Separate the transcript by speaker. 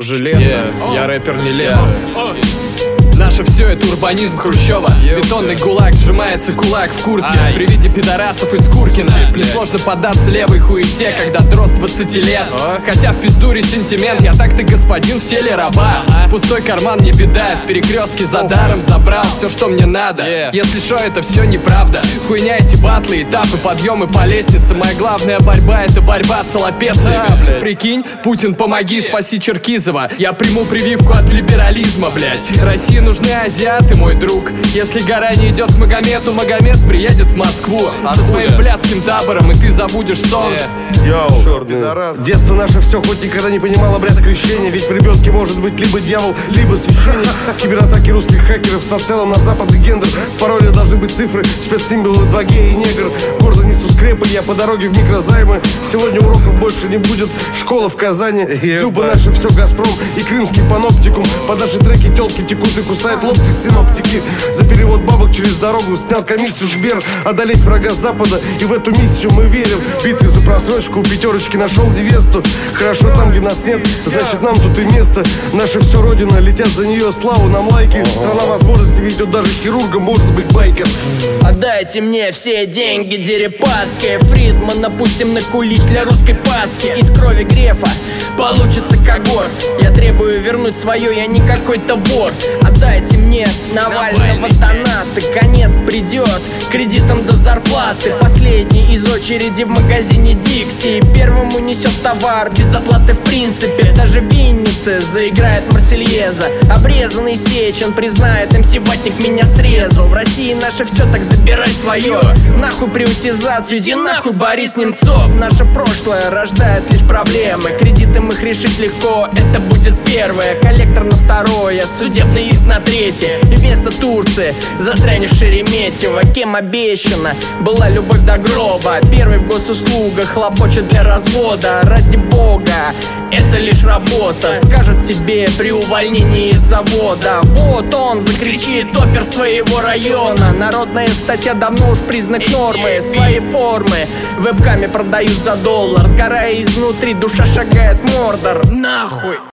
Speaker 1: Жилет, я рэпер не лето. Наше все это урбанизм Хрущева. Бетонный гулаг, сжимается кулак в куртке. При виде пидорасов из Куркина несложно поддаться левой хуете, когда дрозд 20 лет. Хотя в пизду ресентимент, я так-то господин в теле раба. Пустой карман не беда, в перекрестке за даром забрал все, что мне надо. Если шо, это все неправда. Хуйня эти батлы, этапы, подъемы по лестнице. Моя главная борьба — это борьба с аллопециями. Прикинь, Путин, помоги, спаси Черкизова. Я приму прививку от либерализма, блять. России нужны азиаты, мой друг. Если гора не идет к Магомету, Магомед приедет в Москву со своим блядским табором, и ты забудешь сон.
Speaker 2: Йоу, детство наше все, хоть никогда не понимало обряда крещения. Ведь в ребенке может быть либо дьявол, либо священник. Кибератаки русских хакеров в целом на западный гендер. В пароле должны быть цифры, спецсимволы 2G и негр. Гордо несу скрепы, я по дороге в микрозаймы. Сегодня уроков больше не будет, школа в Казани. Зубы наши все Газпром и крымский паноптикум. Под наши треки телки текут и кусают локти синоптики. За перевод бабок через дорогу снял комиссию Сбер. Одолеть врага с запада, и в эту миссию мы верим. Битвы за просрочку, у пятерочки нашел невесту. Хорошо там, где нас нет, значит нам тут и место. Наша все родина, летят за нее славу, нам лайки. Страна возможностей ведет даже хирурга, может быть байкер.
Speaker 3: Отдайте мне все деньги Дерипаски. Фридмана пустим накулить для русской Пасхи. Из крови Грефа получится когор. Я требую вернуть свое, я не какой-то вор. Отдайте мне Навального доната. Конец придет кредитом до зарплаты. Последний из очереди в магазине Дикси. Первому несет товар без оплаты в принципе. Даже в Виннице заиграет Марсельеза. Обрезанный Сечин признает, МС Ватник меня срезал. В России наше все, так забирай свое. Нахуй приватизацию, иди нахуй, Борис Немцов. Наше прошлое рождает лишь проблемы. Кредитом их решить легко, это будет первое. Коллектор на второе, судебный иск на третье. И вместо Турции застрянешь в Шереметьево. Кем обещана была любовь до гроба. Первый в госуслугах хлопочет для развода. Ради бога, это лишь работа. Скажет тебе при увольнении из завода. Вот он закричит опер с твоего района. Народная статья давно уж признак нормы. Свои формы вебками продают за $1. Сгорая изнутри, душа шагает Мордор. Нахуй!